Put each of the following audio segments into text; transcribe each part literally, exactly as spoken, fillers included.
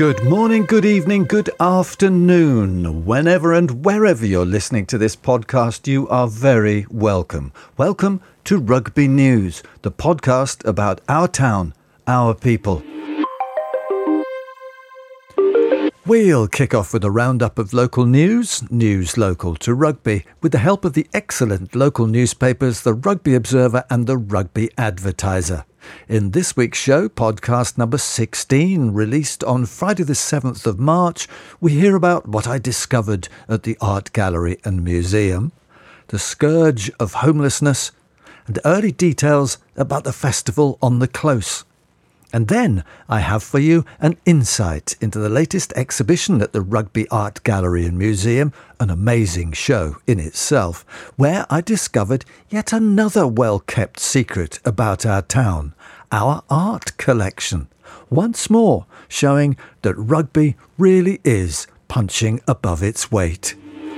Good morning, good evening, good afternoon. Whenever and wherever you're listening to this podcast, you are very welcome. Welcome to Rugby News, the podcast about our town, our people. We'll kick off with a roundup of local news, news local to rugby, with the help of the excellent local newspapers, the Rugby Observer and the Rugby Advertiser. In this week's show, podcast number sixteen, released on Friday the seventh of March, we hear about what I discovered at the Art Gallery and Museum, the scourge of homelessness, and early details about the festival on the Close. And then I have for you an insight into the latest exhibition at the Rugby Art Gallery and Museum, an amazing show in itself, where I discovered yet another well-kept secret about our town, our art collection. Once more, showing that rugby really is punching above its weight.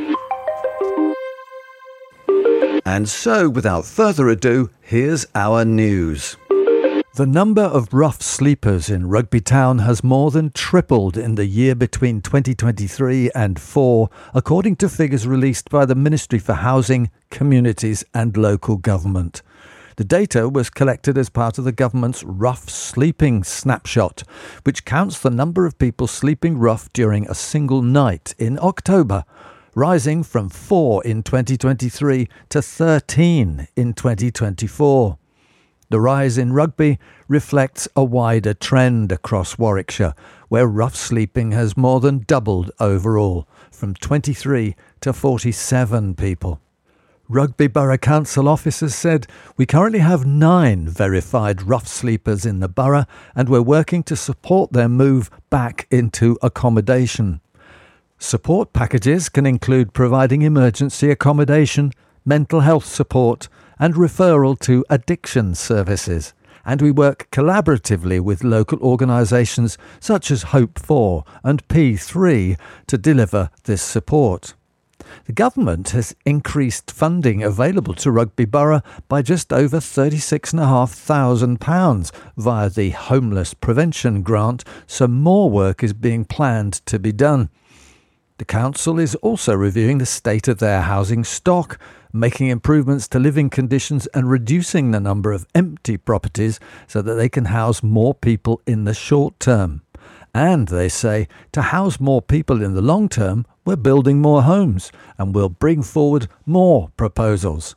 And so, without further ado, here's our news. The number of rough sleepers in Rugby Town has more than tripled in the year between twenty twenty-three and four, according to figures released by the Ministry for Housing, Communities and Local Government. The data was collected as part of the government's Rough Sleeping Snapshot, which counts the number of people sleeping rough during a single night in October, rising from four in twenty twenty-three to thirteen in twenty twenty-four. The rise in rugby reflects a wider trend across Warwickshire, where rough sleeping has more than doubled overall, from twenty-three to forty-seven people. Rugby Borough Council officers said, "We currently have nine verified rough sleepers in the borough, and we're working to support their move back into accommodation." Support packages can include providing emergency accommodation, mental health support, and referral to addiction services, and we work collaboratively with local organisations such as Hope four and P three to deliver this support. The government has increased funding available to Rugby Borough by just over thirty-six thousand five hundred pounds via the Homeless Prevention Grant, so more work is being planned to be done. The council is also reviewing the state of their housing stock, making improvements to living conditions and reducing the number of empty properties so that they can house more people in the short term. And they say to house more people in the long term, we're building more homes and we'll bring forward more proposals.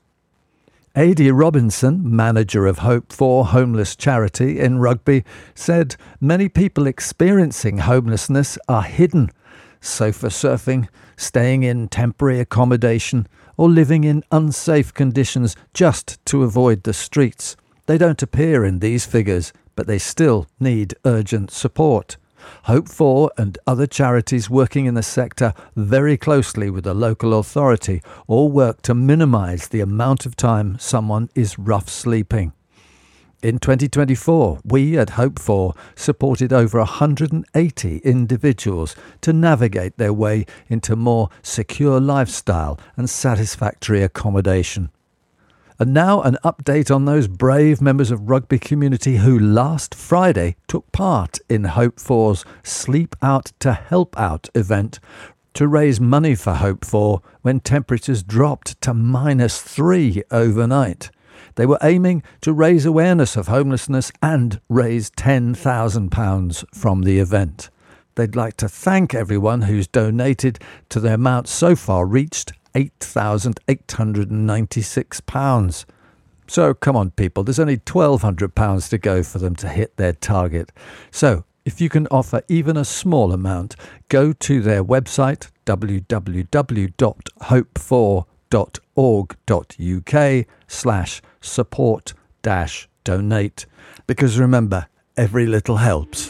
Adi Robinson, manager of Hope four Homeless Charity in Rugby, said many people experiencing homelessness are hidden, sofa surfing, staying in temporary accommodation, or living in unsafe conditions just to avoid the streets. They don't appear in these figures, but they still need urgent support. Hope four and other charities working in the sector very closely with the local authority all work to minimise the amount of time someone is rough sleeping. In twenty twenty-four, we at Hope four supported over one hundred eighty individuals to navigate their way into more secure lifestyle and satisfactory accommodation. And now an update on those brave members of rugby community who last Friday took part in Hope four's Sleep Out to Help Out event to raise money for Hope four when temperatures dropped to minus three overnight. They were aiming to raise awareness of homelessness and raise ten thousand pounds from the event. They'd like to thank everyone who's donated to the amount so far reached eight thousand eight hundred ninety-six pounds. So come on people, there's only twelve hundred pounds to go for them to hit their target. So if you can offer even a small amount, go to their website w w w dot hope four dot org dot u k slash support dash donate, because remember, every little helps.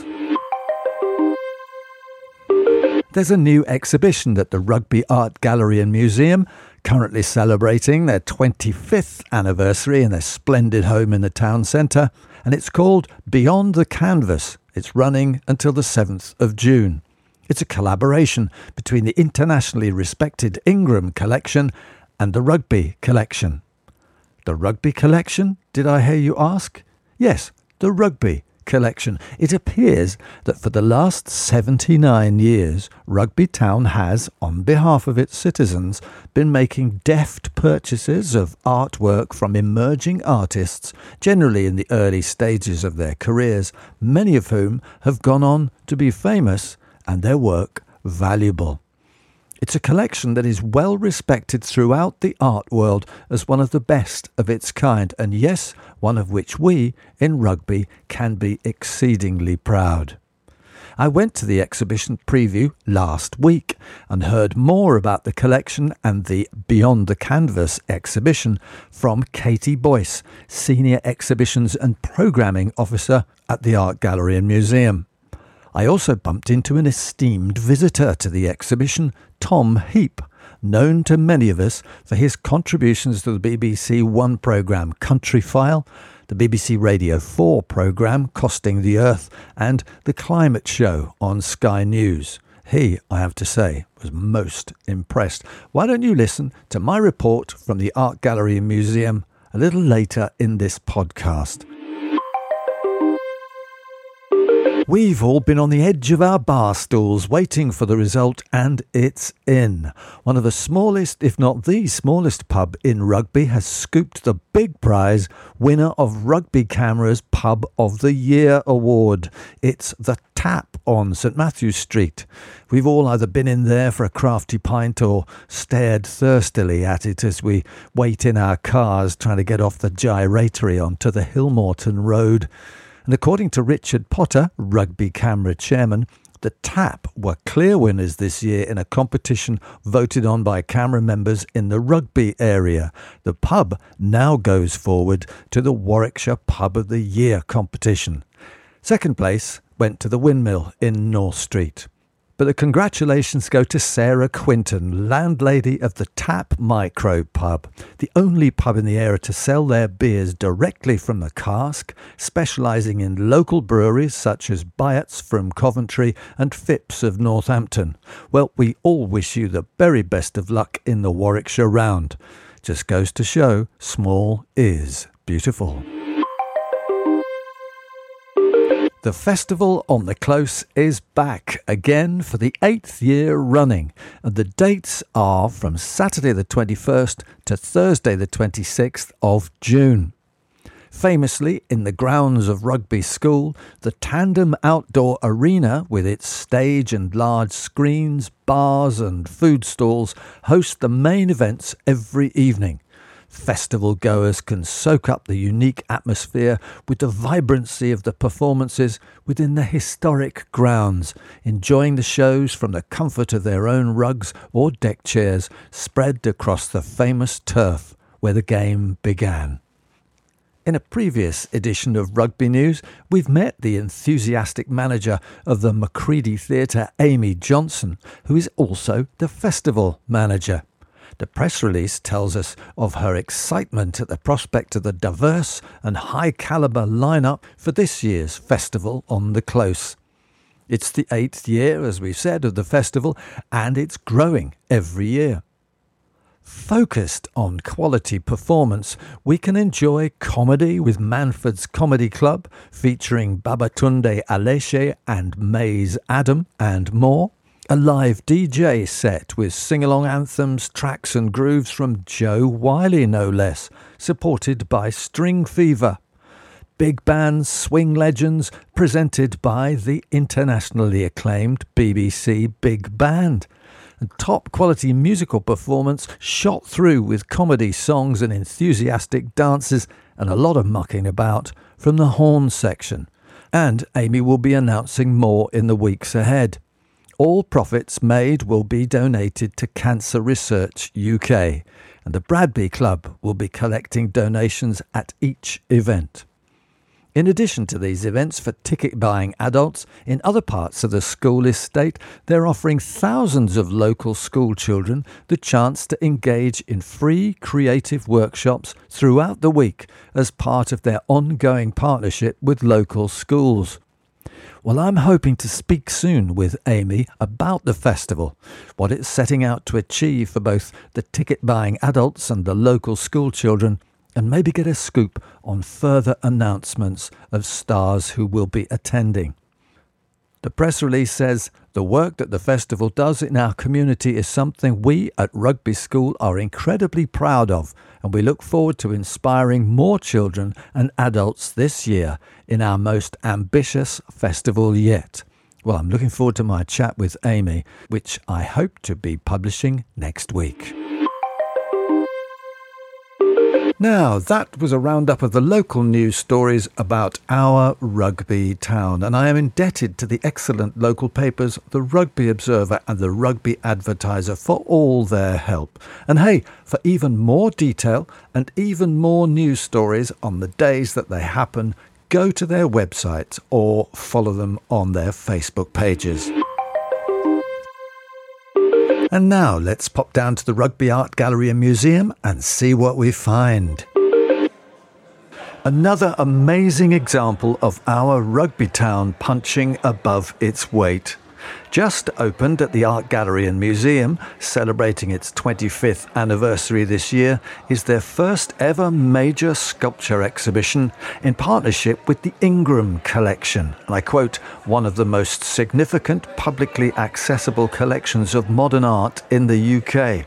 There's a new exhibition at the Rugby Art Gallery and Museum, currently celebrating their twenty-fifth anniversary in their splendid home in the town centre, and it's called Beyond the Canvas. It's running until the seventh of June. It's a collaboration between the internationally respected Ingram Collection and the Rugby Collection. The Rugby Collection, did I hear you ask? Yes, the Rugby collection. It appears that for the last seventy-nine years, Rugby Town has, on behalf of its citizens, been making deft purchases of artwork from emerging artists, generally in the early stages of their careers, many of whom have gone on to be famous and their work valuable. It's a collection that is well respected throughout the art world as one of the best of its kind, and yes, one of which we, in Rugby, can be exceedingly proud. I went to the exhibition preview last week and heard more about the collection and the Beyond the Canvas exhibition from Katie Boyce, Senior Exhibitions and Programming Officer at the Art Gallery and Museum. I also bumped into an esteemed visitor to the exhibition, Tom Heap, known to many of us for his contributions to the B B C One programme Countryfile, the B B C Radio four programme Costing the Earth, and the Climate Show on Sky News. He, I have to say, was most impressed. Why don't you listen to my report from the Art Gallery and Museum a little later in this podcast? We've all been on the edge of our bar stools waiting for the result, and it's in. One of the smallest, if not the smallest pub in Rugby has scooped the big prize, winner of Rugby Camera's Pub of the Year award. It's The Tap on St Matthew Street. We've all either been in there for a crafty pint or stared thirstily at it as we wait in our cars trying to get off the gyratory onto the Hillmorton Road. And according to Richard Potter, Rugby Camera chairman, the Tap were clear winners this year in a competition voted on by camera members in the Rugby area. The pub now goes forward to the Warwickshire Pub of the Year competition. Second place went to the Windmill in North Street. But the congratulations go to Sarah Quinton, landlady of the Tap Micro Pub, the only pub in the area to sell their beers directly from the cask, specialising in local breweries such as Byatt's from Coventry and Phipps of Northampton. Well, we all wish you the very best of luck in the Warwickshire round. Just goes to show, small is beautiful. The Festival on the Close is back again for the eighth year running, and the dates are from Saturday the twenty-first to Thursday the twenty-sixth of June. Famously, in the grounds of Rugby School, the Tandem Outdoor Arena, with its stage and large screens, bars and food stalls, hosts the main events every evening. Festival goers can soak up the unique atmosphere with the vibrancy of the performances within the historic grounds, enjoying the shows from the comfort of their own rugs or deck chairs spread across the famous turf where the game began. In a previous edition of Rugby News, we've met the enthusiastic manager of the Macready Theatre, Amy Johnson, who is also the festival manager. The press release tells us of her excitement at the prospect of the diverse and high-calibre lineup for this year's Festival on the Close. It's the eighth year, as we've said, of the festival, and it's growing every year. Focused on quality performance, we can enjoy comedy with Manford's Comedy Club, featuring Babatunde Aleshe and Maze Adam, and more. A live D J set with sing-along anthems, tracks and grooves from Joe Wiley, no less, supported by String Fever. Big band swing legends presented by the internationally acclaimed B B C Big Band. And top quality musical performance shot through with comedy songs and enthusiastic dances and a lot of mucking about from the horn section. And Amy will be announcing more in the weeks ahead. All profits made will be donated to Cancer Research U K, and the Bradby Club will be collecting donations at each event. In addition to these events for ticket-buying adults, in other parts of the school estate, they're offering thousands of local school children the chance to engage in free creative workshops throughout the week as part of their ongoing partnership with local schools. Well, I'm hoping to speak soon with Amy about the festival, what it's setting out to achieve for both the ticket-buying adults and the local school children, and maybe get a scoop on further announcements of stars who will be attending. The press release says, "The work that the festival does in our community is something we at Rugby School are incredibly proud of, and we look forward to inspiring more children and adults this year in our most ambitious festival yet." Well, I'm looking forward to my chat with Amy, which I hope to be publishing next week. Now, that was a roundup of the local news stories about our Rugby town, and I am indebted to the excellent local papers, the Rugby Observer and the Rugby Advertiser, for all their help. And hey, for even more detail and even more news stories on the days that they happen, go to their website or follow them on their Facebook pages. And now let's pop down to the Rugby Art Gallery and Museum and see what we find. Another amazing example of our rugby town punching above its weight. Just opened at the Art Gallery and Museum, celebrating its twenty-fifth anniversary this year, is their first ever major sculpture exhibition in partnership with the Ingram Collection. And I quote, "one of the most significant publicly accessible collections of modern art in the U K."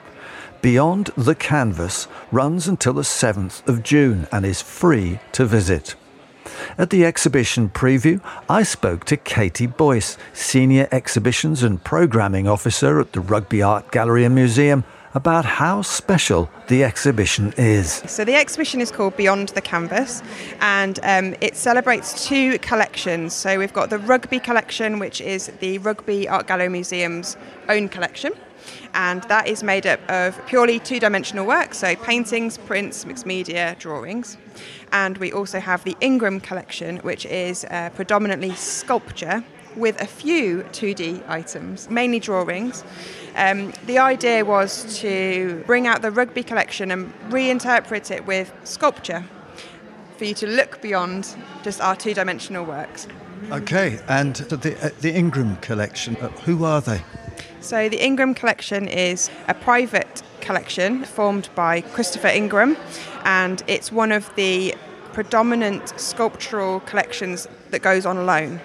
Beyond the Canvas runs until the seventh of June and is free to visit. At the exhibition preview, I spoke to Katie Boyce, Senior Exhibitions and Programming Officer at the Rugby Art Gallery and Museum, about how special the exhibition is. So the exhibition is called Beyond the Canvas, and um, it celebrates two collections. So we've got the Rugby Collection, which is the Rugby Art Gallery Museum's own collection. And that is made up of purely two-dimensional work, so paintings, prints, mixed media, drawings. And we also have the Ingram Collection, which is uh, predominantly sculpture with a few two D items, mainly drawings. Um, the idea was to bring out the Rugby Collection and reinterpret it with sculpture, for you to look beyond just our two-dimensional works. Okay, and the, uh, the Ingram Collection, uh, who are they? So the Ingram Collection is a private collection formed by Christopher Ingram, and it's one of the predominant sculptural collections that goes on loan.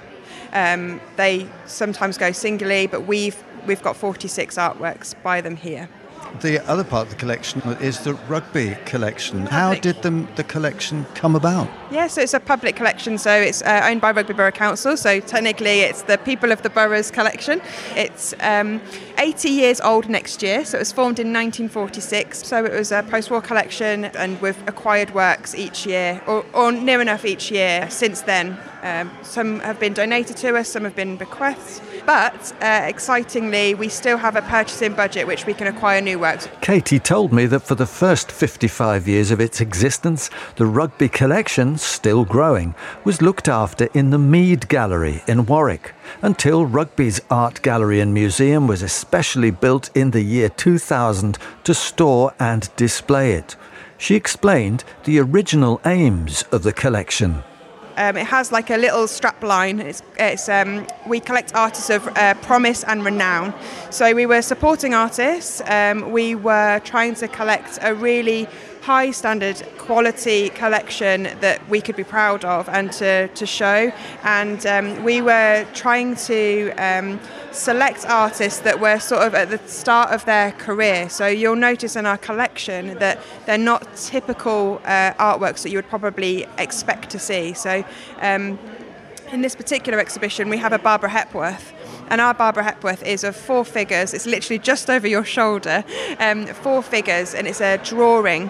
Um, they sometimes go singly, but we've we've got forty-six artworks by them here. The other part of the collection is the Rugby Collection. How did the, the collection come about? Yeah, so it's a public collection, so it's uh, owned by Rugby Borough Council, so technically it's the people of the borough's collection. It's um, eighty years old next year, so it was formed in nineteen forty-six, so it was a post-war collection, and we've acquired works each year, or, or near enough each year since then. Um, some have been donated to us, some have been bequeathed, but uh, excitingly we still have a purchasing budget which we can acquire new works. Katie told me that for the first fifty-five years of its existence, the Rugby Collection, still growing, was looked after in the Mead Gallery in Warwick, until Rugby's Art Gallery and Museum was especially built in the year two thousand to store and display it. She explained the original aims of the collection. Um, it has like a little strap line. It's, it's, um, we collect artists of uh, promise and renown. So we were supporting artists. Um, we were trying to collect a really high standard quality collection that we could be proud of and to, to show. And um, we were trying to um, select artists that were sort of at the start of their career. So you'll notice in our collection that they're not typical uh, artworks that you would probably expect to see. So um, in this particular exhibition, we have a Barbara Hepworth. And our Barbara Hepworth is of four figures. It's literally just over your shoulder, um, four figures, and it's a drawing.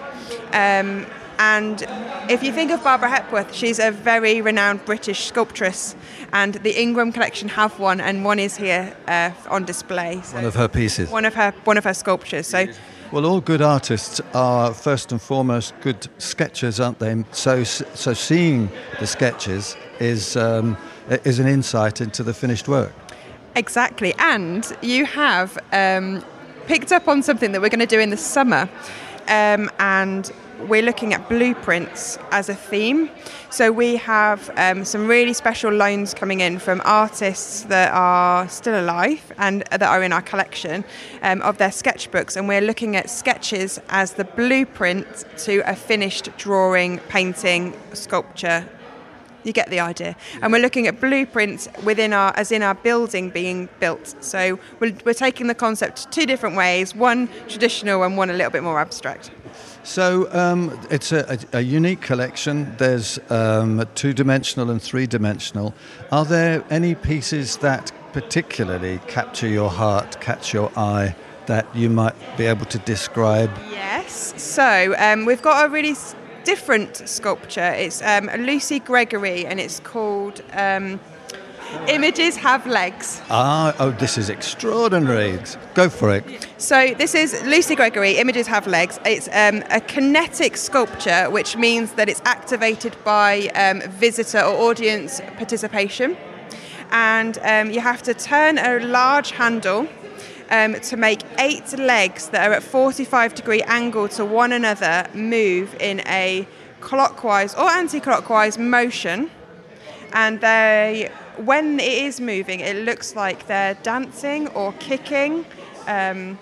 Um, and if you think of Barbara Hepworth, she's a very renowned British sculptress, and the Ingram Collection have one, and one is here uh, on display. So one of her pieces. One of her one of her sculptures. So. Well, all good artists are first and foremost good sketchers, aren't they? So, so seeing the sketches is um, is an insight into the finished work. Exactly, and you have um, picked up on something that we're going to do in the summer, um, and we're looking at blueprints as a theme. So we have um, some really special loans coming in from artists that are still alive and that are in our collection um, of their sketchbooks, and we're looking at sketches as the blueprint to a finished drawing, painting, sculpture. You get the idea. And we're looking at blueprints within our, as in our building being built. So we're, we're taking the concept two different ways, one traditional and one a little bit more abstract. So um, it's a, a, a unique collection. There's um, two-dimensional and three-dimensional. Are there any pieces that particularly capture your heart, catch your eye, that you might be able to describe? Yes. So um, we've got a really different sculpture. It's um, Lucy Gregory, and it's called um, Images Have Legs. Ah, oh, this is extraordinary. Go for it. So this is Lucy Gregory, Images Have Legs. It's um, a kinetic sculpture, which means that it's activated by um, visitor or audience participation. And um, you have to turn a large handle Um, to make eight legs that are at forty-five degree angle to one another move in a clockwise or anti-clockwise motion. And they, when it is moving, it looks like they're dancing or kicking. Um,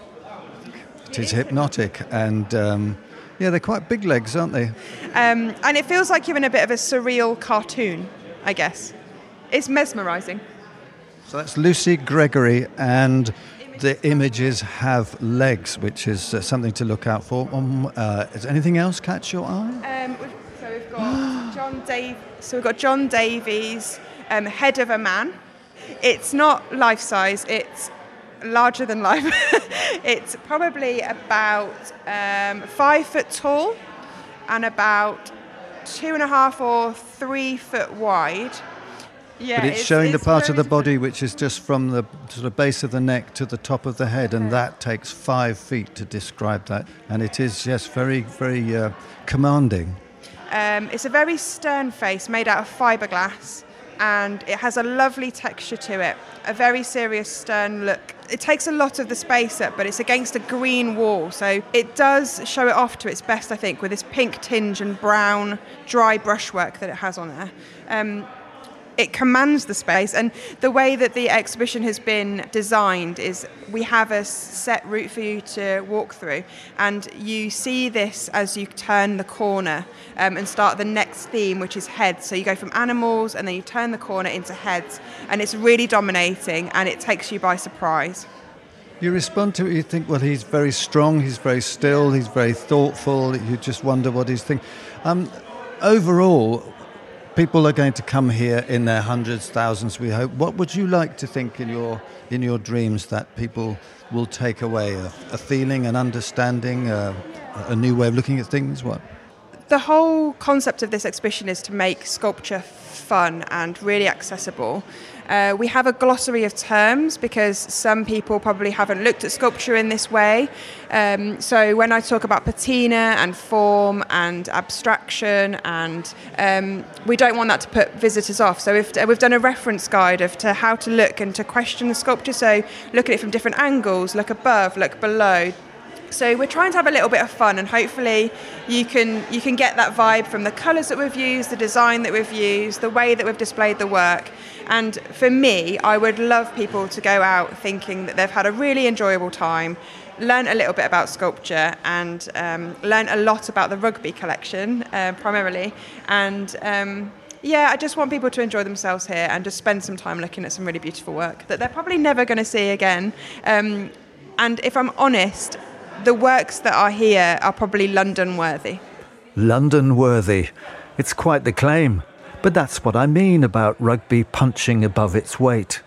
it is hypnotic, and um, yeah, they're quite big legs, aren't they? Um, and it feels like you're in a bit of a surreal cartoon, I guess. It's mesmerising. So that's Lucy Gregory, and the images have legs, which is uh, something to look out for. Um, uh, does anything else catch your eye? Um, so we've got John Dave. So we've got John Davies, um, Head of a Man. It's not life size. It's larger than life. It's probably about um, five foot tall and about two and a half or three foot wide. Yeah, but it's, it's showing it's the part of the body which is just from the sort of base of the neck to the top of the head, and that takes five feet to describe that. And it is, yes, very, very uh, commanding. Um, it's a very stern face made out of fiberglass, and it has a lovely texture to it, a very serious, stern look. It takes a lot of the space up, but it's against a green wall, so it does show it off to its best, I think, with this pink tinge and brown, dry brushwork that it has on there. Um, It commands the space, and the way that the exhibition has been designed is we have a set route for you to walk through, and you see this as you turn the corner um, and start the next theme, which is heads. So you go from animals and then you turn the corner into heads, and it's really dominating and it takes you by surprise. You respond to it, you think, well, he's very strong, he's very still, he's very thoughtful, you just wonder what he's thinking. Um, overall, people are going to come here in their hundreds, thousands, we hope. What would you like to think in your in your dreams that people will take away? A, a feeling, an understanding, a, a new way of looking at things? What? The whole concept of this exhibition is to make sculpture fun and really accessible. Uh, we have a glossary of terms because some people probably haven't looked at sculpture in this way. Um, so when I talk about patina and form and abstraction, and um, we don't want that to put visitors off. So we've, we've done a reference guide of to how to look and to question the sculpture. So look at it from different angles, look above, look below. So we're trying to have a little bit of fun, and hopefully you can you can get that vibe from the colours that we've used, the design that we've used, the way that we've displayed the work. And for me, I would love people to go out thinking that they've had a really enjoyable time, learn a little bit about sculpture, and um, learn a lot about the rugby collection uh, primarily. And um, yeah, I just want people to enjoy themselves here and just spend some time looking at some really beautiful work that they're probably never going to see again. Um, and if I'm honest, the works that are here are probably London-worthy. London-worthy. It's quite the claim. But that's what I mean about rugby punching above its weight.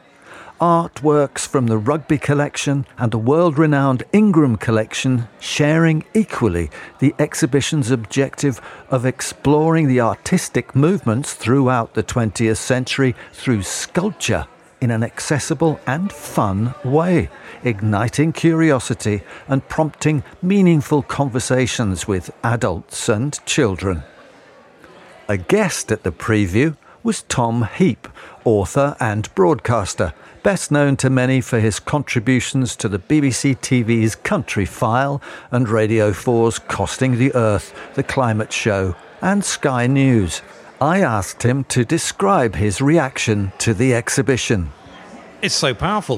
Artworks from the rugby collection and the world-renowned Ingram collection sharing equally the exhibition's objective of exploring the artistic movements throughout the twentieth century through sculpture in an accessible and fun way, igniting curiosity and prompting meaningful conversations with adults and children. A guest at the preview was Tom Heap, author and broadcaster, best known to many for his contributions to the B B C T V's Country File and Radio four's Costing the Earth, The Climate Show, and Sky News. I asked him to describe his reaction to the exhibition. It's so powerful,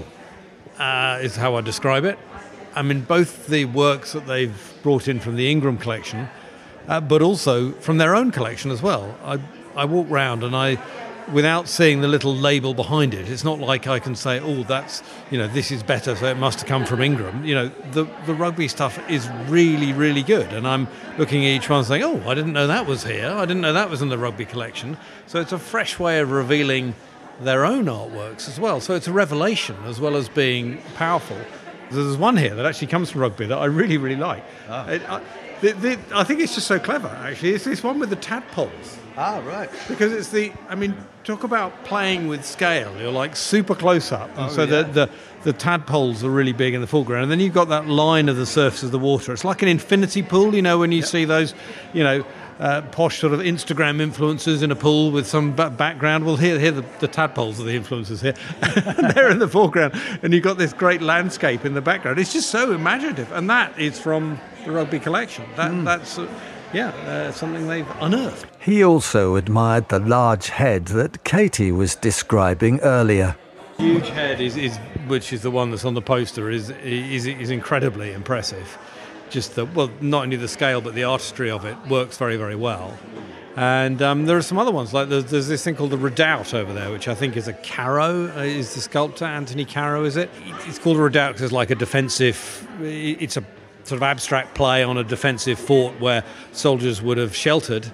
uh, is how I describe it. I mean, both the works that they've brought in from the Ingram collection, uh, but also from their own collection as well. I, I walk round and I, without seeing the little label behind it, it's not like I can say, oh, that's, you know, this is better, so it must have come from Ingram. You know, the, the rugby stuff is really, really good. And I'm looking at each one saying, oh, I didn't know that was here. I didn't know that was in the rugby collection. So it's a fresh way of revealing their own artworks as well. So it's a revelation as well as being powerful. There's one here that actually comes from rugby that I really, really like. Ah. It, I, the, the, I think it's just so clever, actually. It's this one with the tadpoles. Ah, right. Because it's the, I mean, talk about playing with scale. You're like super close up. And oh, so yeah. the, the, the tadpoles are really big in the foreground. And then you've got that line of the surface of the water. It's like an infinity pool, you know, when you yep. see those, you know, Uh, posh sort of Instagram influencers in a pool with some b- background. Well, here, here the, the tadpoles are the influencers here. They're in the foreground, and you've got this great landscape in the background. It's just so imaginative, and that is from the rugby collection. That, mm. That's, uh, yeah, uh, something they've unearthed. He also admired the large head that Katie was describing earlier. Huge head, is, is which is the one that's on the poster, is is is incredibly impressive. Just the, well, not only the scale, but the artistry of it works very, very well. And um, there are some other ones, like there's, there's this thing called the Redoubt over there, which I think is a Caro, uh, is the sculptor, Anthony Caro, is it? It's called a Redoubt because it's like a defensive, it's a sort of abstract play on a defensive fort where soldiers would have sheltered.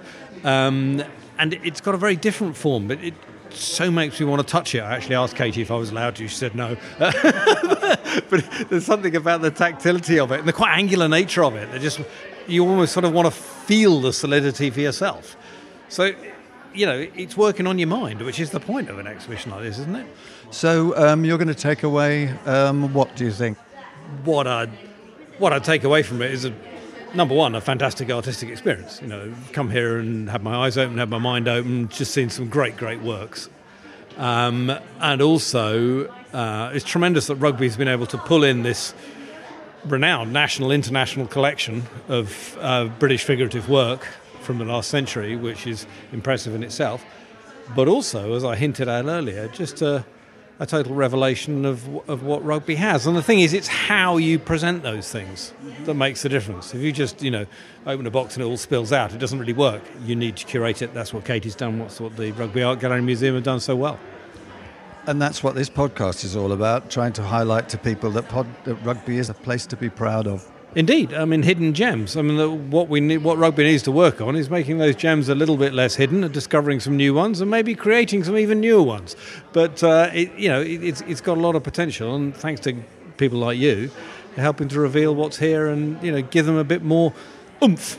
Um, and it's got a very different form, but it so makes me want to touch it. I actually asked Katie if I was allowed to. She said no. But there's something about the tactility of it and the quite angular nature of it. That just, you almost sort of want to feel the solidity for yourself. So, you know, it's working on your mind, which is the point of an exhibition like this, isn't it? So um, you're going to take away, um, what do you think? What I'd, what I'd take away from it is, a, number one, a fantastic artistic experience. You know, come here and have my eyes open, have my mind open, just seen some great, great works. Um, and also, uh, it's tremendous that rugby's been able to pull in this renowned national, international collection of uh, British figurative work from the last century, which is impressive in itself. But also, as I hinted at earlier, just a, a total revelation of of what rugby has. And the thing is, it's how you present those things that makes the difference. If you just, you know, open a box and it all spills out, it doesn't really work. You need to curate it. That's what Katie's done. That's what the Rugby Art Gallery Museum have done so well. And that's what this podcast is all about, trying to highlight to people that, pod, that rugby is a place to be proud of. Indeed, I mean, hidden gems. I mean, the, what we need, what rugby needs to work on is making those gems a little bit less hidden, and discovering some new ones, and maybe creating some even newer ones. But uh, it, you know, it, it's it's got a lot of potential, and thanks to people like you, helping to reveal what's here and, you know, give them a bit more oomph.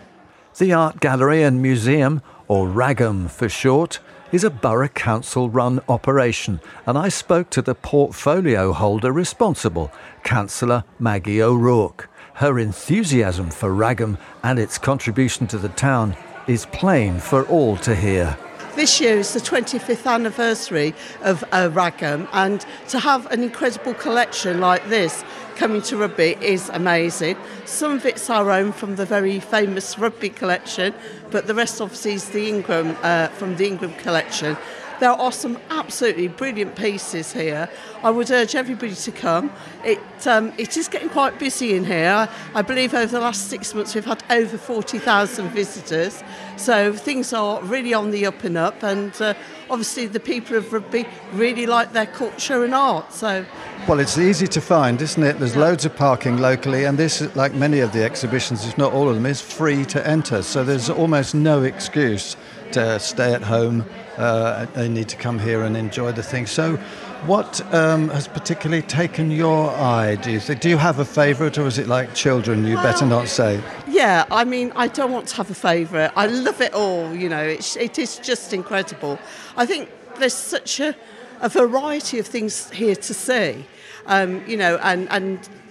The Art Gallery and Museum, or RAGM for short, is a Borough Council-run operation, and I spoke to the portfolio holder responsible, Councillor Maggie O'Rourke. Her enthusiasm for RAGM and its contribution to the town is plain for all to hear. This year is the twenty-fifth anniversary of uh, RAGM, and to have an incredible collection like this coming to rugby is amazing. Some of it's our own from the very famous rugby collection, but the rest obviously is the Ingram, uh, from the Ingram collection. There are some absolutely brilliant pieces here. I would urge everybody to come. It um, it is getting quite busy in here. I believe over the last six months we've had over forty thousand visitors. So things are really on the up and up, and uh, obviously the people of rugby really like their culture and art. So, well, it's easy to find, isn't it? There's yeah. loads of parking locally, and this, like many of the exhibitions, if not all of them, is free to enter. So there's almost no excuse to stay at home. Uh, they need to come here and enjoy the thing. So what um, has particularly taken your eye, do you think? Do you have a favourite, or is it like children, you well, better not say? Yeah, I mean, I don't want to have a favourite. I love it all, you know, it's, it is just incredible. I think there's such a, a variety of things here to see, um, you know, and, and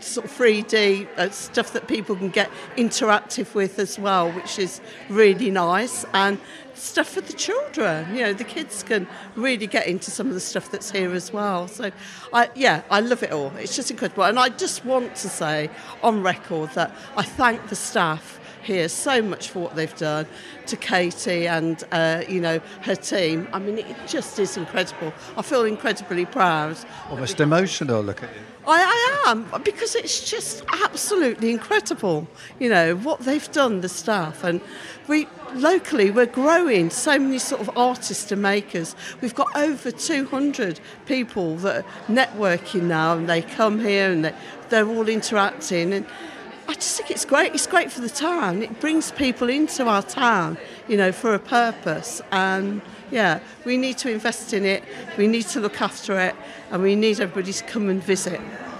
sort of three D uh, stuff that people can get interactive with as well, which is really nice, and stuff for the children. You know, the kids can really get into some of the stuff that's here as well. So, I, yeah, I love it all. It's just incredible. And I just want to say on record that I thank the staff here so much for what they've done, to Katie and, uh, you know, her team. I mean, it just is incredible. I feel incredibly proud. Almost emotional, look at you. I, I am, because it's just absolutely incredible, you know, what they've done, the staff. And we locally, we're growing so many sort of artists and makers. We've got over two hundred people that are networking now, and they come here and they, they're all interacting. And I just think it's great. It's great for the town. It brings people into our town, you know, for a purpose. And yeah, we need to invest in it. We need to look after it, and we need everybody to come and visit.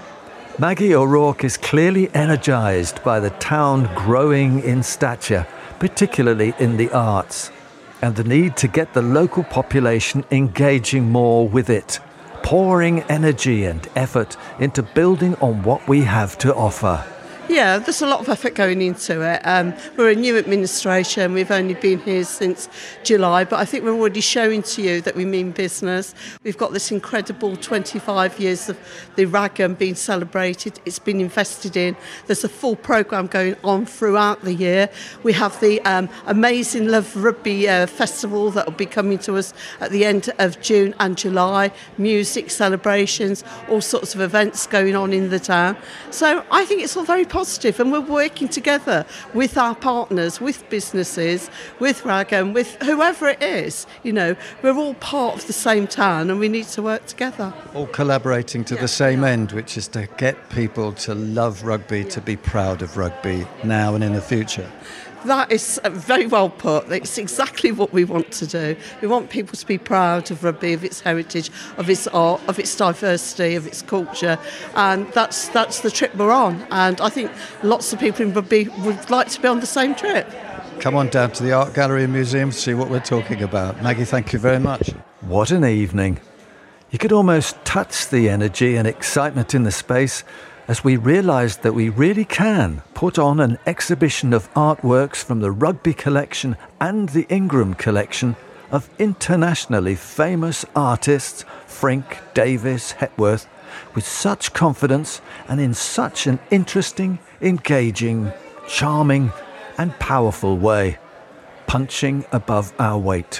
Maggie O'Rourke is clearly energised by the town growing in stature, particularly in the arts, and the need to get the local population engaging more with it, pouring energy and effort into building on what we have to offer. Yeah, there's a lot of effort going into it. Um, we're a new administration. We've only been here since July, but I think we're already showing to you that we mean business. We've got this incredible twenty-five years of the Rag'em being celebrated. It's been invested in. There's a full programme going on throughout the year. We have the um, amazing Love Rugby uh, Festival that will be coming to us at the end of June and July. Music, celebrations, all sorts of events going on in the town. So I think it's all very positive, and we're working together with our partners, with businesses, with Rag'em, with whoever it is. You know, we're all part of the same town, and we need to work together. All collaborating to Yeah. the same end, which is to get people to love rugby, yeah. to be proud of rugby now and in the future. That is very well put. It's exactly what we want to do. We want people to be proud of rugby, of its heritage, of its art, of its diversity, of its culture, and that's that's the trip we're on. And I think lots of people in rugby would like to be on the same trip. Come on down to the Art Gallery and Museum to see what we're talking about. Maggie, thank you very much. What an evening. You could almost touch the energy and excitement in the space as we realised that we really can put on an exhibition of artworks from the Rugby collection and the Ingram collection of internationally famous artists Frink, Davis, Hepworth, with such confidence and in such an interesting, engaging, charming and powerful way, punching above our weight.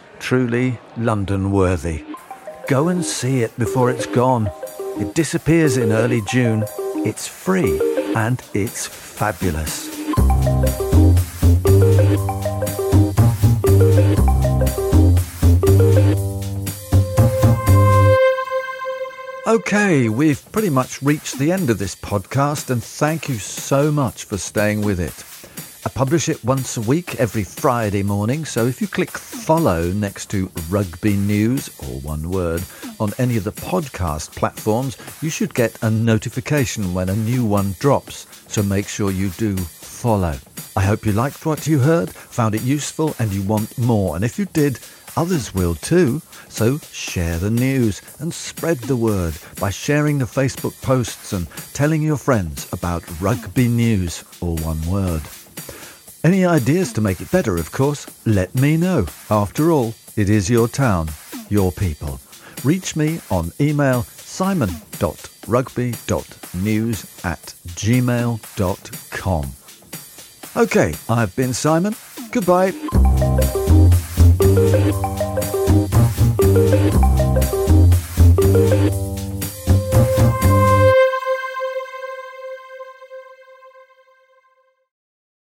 Truly London worthy. Go and see it before it's gone. It disappears in early June. It's free and it's fabulous. Okay, we've pretty much reached the end of this podcast, and thank you so much for staying with it. I publish it once a week, every Friday morning, so if you click follow next to Rugby News, or one word, on any of the podcast platforms, you should get a notification when a new one drops, so make sure you do follow. I hope you liked what you heard, found it useful, and you want more, and if you did, others will too. So share the news and spread the word by sharing the Facebook posts and telling your friends about Rugby News, or one word. Any ideas to make it better, of course, let me know. After all, it is your town, your people. Reach me on email simon dot rugby dot news at gmail dot com. Okay, I've been Simon. Goodbye.